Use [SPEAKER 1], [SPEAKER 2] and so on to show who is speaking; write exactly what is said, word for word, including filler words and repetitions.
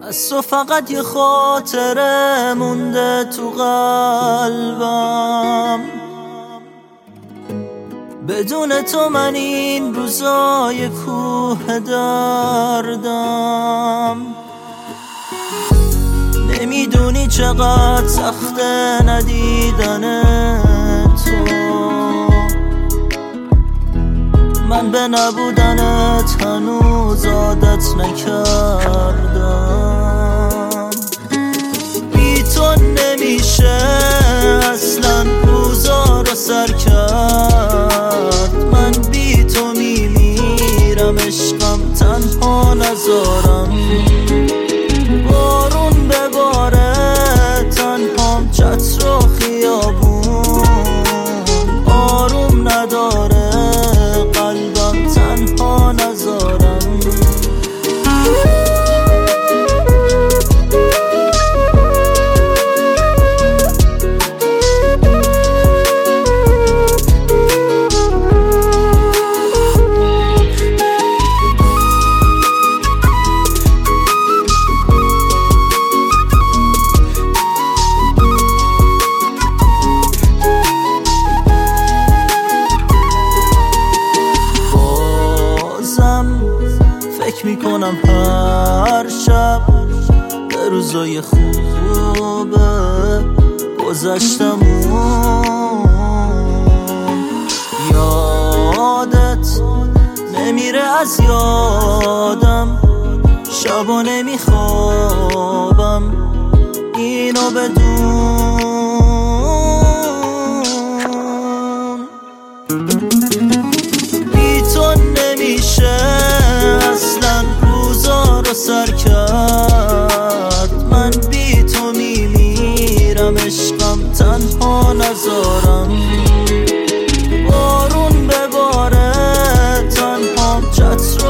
[SPEAKER 1] از تو فقط یه خاطره مونده تو قلبم، بدون تو من این روزای کوه دردم. نمیدونی چقدر سخته ندیدن تو، من به نبودنت هنوز عادت نکردم. بی تو نمیشه اصلا روزا رو سر کرد، من بی تو میمیرم عشقم تنها نذارم. بارون بباره تنهام چتر و خیابون، آروم نداره قلبم تنها نذارم. فکر میکنم هر شب به روزای خوبه گذشتمون، یادت نمیره از یادم، شبا نمیخوابم اینو بدون. بی تو نمیشه اصلا روزا رو سر کرد، من بی تو میمیرم عشقم تنها نذارم. بارون بباره تنها چتر